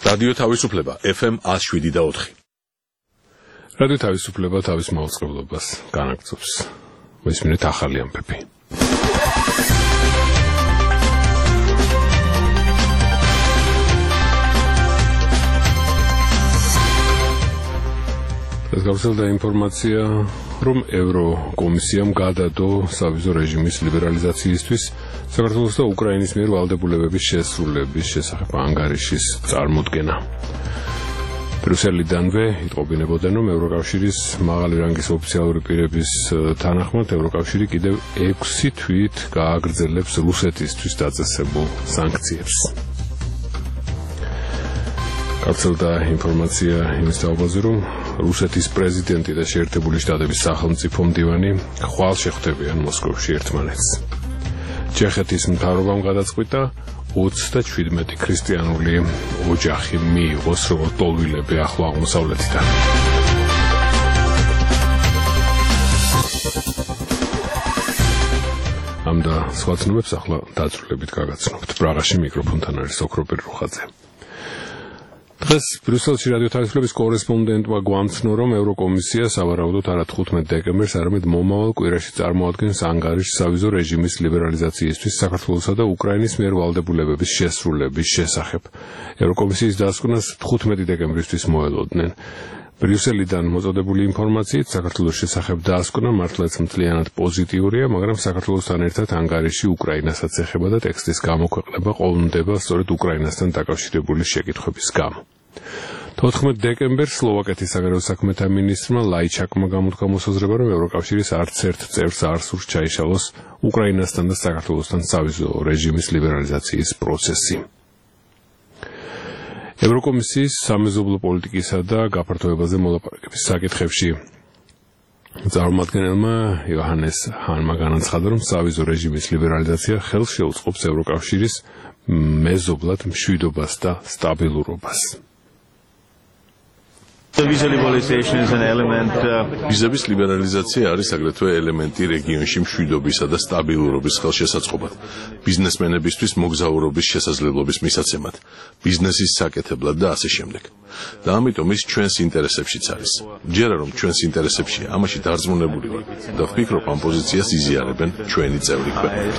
რადიო თავისუფლება FM 107.4. რადიო თავისუფლება თავის მაუწყებლობას განაგრძობს. მისმინეთ ახალი ამბები. ეს გავრცელდა ინფორმაცია, რომ ევროკომისიამ გადადო სავიზო რეჟიმის ლიბერალიზაციისთვის საქართველოს და უკრაინის მიერ ვალდებულებების შესრულების შესახებ ანგარიშის წარმოდგენა. ბრიუსელიდანვე იტყობინებოდნენ, რომ ევროკავშირის მაღალი რანგის ოფიციალური პირების თანახმად ევროკავშირი კიდევ 6 თვით გააგრძელებს რუსეთისთვის დაწესებულ სანქციებს. გავრცელდა ინფორმაცია იმის თაობაზე, რომ რუსეთის პრეზიდენტი და შეერთებული შტატების სახელმწიფო მდივანი ხვალ შეხვდებიან მოსკოვში ერთმანეთს. ჩეხეთის მთავრობამ გადაწყვიტა 37 ქრისტიანული ოჯახი მიიღოს როგორც ტოლვილები ახლო აღმოსავლეთიდან. ამ და სხვა ცნობებს ახლა დაწვრილებით გაგაცნობთ. პრაღაში მიკროფონთან არის ოქროპირ რუხაძე. დღეს ბრიუსელში რადიო თავისუფლების კორესპონდენტმა გვამცნო, რომ ევროკომისია სავარაუდოდ არა 15 დეკემბერს, არამედ მომავალ კვირაში წარმოადგენს ანგარიშს სავიზო რეჟიმის ლიბერალიზაციისთვის საქართველოსა და უკრაინის მიერ ვალდებულებების შესრულების შესახებ. ევროკომისიის დასკვნას 15 დეკემბრისთვის მოელოდნენ. ბრიუსელიდან მოწოდებული ინფორმაციით საქართველოს შესახებ დასკვნა მართლაც მთლიანად პოზიტიურია, მაგრამ საქართველოსთან ერთად ანგარიში უკრაინასაც ეხება და ტექსტის გამოქვეყნება ყოლმდება სწორედ უკრაინასთან დაკავშირებული შეკითხვების გამო. 14 დეკემბერს სლოვაკეთის საგარეო საქმეთა მინისტრმა ლაიჩაკმა გამოთქვა მოსაზრება, რომ ევროკავშირის არც ერთ წევრს არ სურს ჩაიშალოს უკრაინასთან და საქართველოსთან სავიზო რეჟიმის ლიბერალიზაციის პროცესი. ევროკომისიის სამეზობლო პოლიტიკისა და გაფართოებაზე მოლაპარაკების საკითხებში წარმომადგენელმა იოჰანეს ჰანმა განაცხადა, რომ სავიზო რეჟიმის ლიბერალიზაცია ხელს შეუწყობს ევროკავშირის მეზობლად მშვიდობას და სტაბილურობას. ვიზების ლიბერალიზაცია არის აგრეთვე ელემენტი რეგიონში მშვიდობისა და სტაბილურობის ხელშესაწყობად, ბიზნესმენებისთვის მოგზაურობის შესაძლებლობის მისაცემად, ბიზნესის საკეთებლად და ასე შემდეგ. და ამიტომ ის ჩვენს ინტერესებშიც არის. ჯერა რომ ჩვენს ინტერესებშია, ამაში დარწმუნებული ვარ და ვფიქრობ, ამ პოზიციას იზიარებენ ჩვენი წევრი ქვეყნებიც.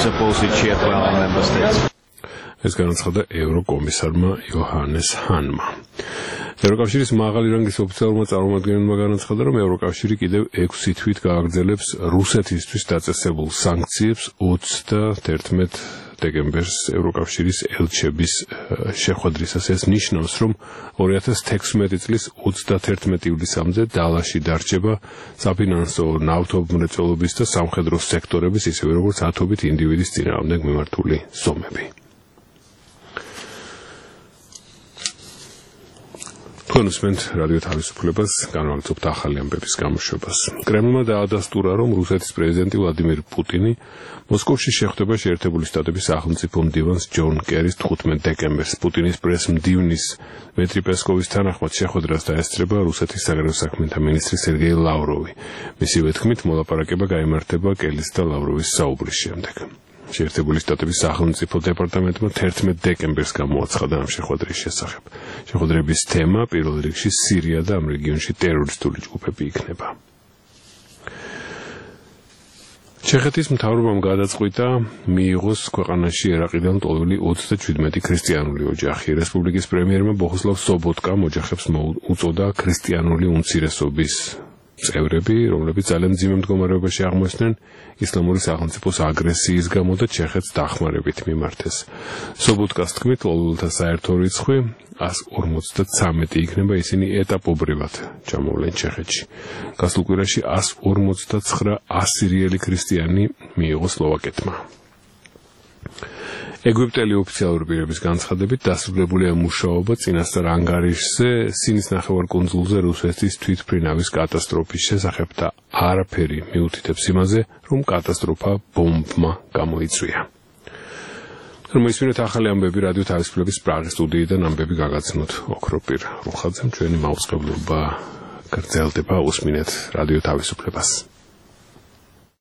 ეს განაცხადა ევროკომისარმა იოჰანეს ჰანმა. ევროკავშირის მაღალი რანგის ოფიციალურმა წარმომადგენელმა განაცხადა, რომ ევროკავშირი კიდევ 6 თვით გააგრძელებს რუსეთისთვის დაწესებულ სანქციებს 31 დეკემბერს ევროკავშირის ელჩების შეხვედრისას. ეს ნიშნავს, რომ 2016 წლის 31 ივლისამდე დალაში დარჩება საფინანსო, ნავთობმრეწველობის და სამხედრო სექტორების, ისევე როგორც ათობით ინდივიდის წინააღმდეგ მიმართული ზომები. კონსმენტ რადიო თავისუფლებას განვაგრძობთ ახალი ამბების გამოშვებას. კრემლმა დაადასტურა, რომ რუსეთის პრეზიდენტი ვლადიმირ პუტინი მოსკოვში შეხვდება შეერთებული შტატების სახელმწიფო მდივანს ჯონ კერის 15 დეკემბერს. პუტინის პრესმდივნის დმიტრი პესკოვის თანახმად შეხვედრას დაესწრება რუსეთის საგარეო საქმეთა მინისტრი სერგეი ლავროვი. მისივე თქმით, მოლაპარაკება გაიმართება კელის და ლავროვის საუბრის შემდეგ. შეერთებული შტატების სახელმწიფო დეპარტამენტმა 11 დეკემბერს გამოაცხადა ამ შეხვედრის შესახებ. შეხვედრების თემა პირველ რიგში სირია და ამ რეგიონში ტერორისტული ჯგუფები იქნება. ჩეხეთის მთავრობამ გადაწყვიტა მიიღოს ქვეყანაში ერაყიდან ტოლვილი 37 ქრისტიანული ოჯახი. რესპუბლიკის პრემიერმა ბოხუსლავ სობოტკამ ოჯახებს უწოდა ქრისტიანული უმცირესობის წევრები, რომლებიც ძალიან მძიმე მდგომარეობაში აღმოჩნდნენ ისლამური სახელმწიფოს აგრესიის გამო და ჩეხეთს დახმარებით მიმართეს. სობოტკას თქმით, ლოლულთა საერთო რიცხვი 153 იქნება, ისინი ეტაპობრივად ჩამოვლენ ჩეხეთში. გასულ კვირაში 159 ასირიელი ქრისტიანი მიიღო სლოვაკეთმა. ეგვიპტელი ოფიციალური პირების განცხადებით დასრულებულია მუშაობა წინასწარ ანგარიშზე სინის ნახევარკუნძულზე რუსეთის თვითმფრინავის კატასტროფის შესახებ და არაფერი მიუთითებს იმაზე, რომ კატასტროფა ბომბმა გამოიწვია. მოისმინეთ ახალი ამბები რადიო თავისუფლების პრაღის სტუდიიდან ამბები გაგაცნოთ ოქროპირ რუხაძემ. ჩვენი მაუწყებლობა გრძელდება, უსმინეთ რადიო თავისუფლებას.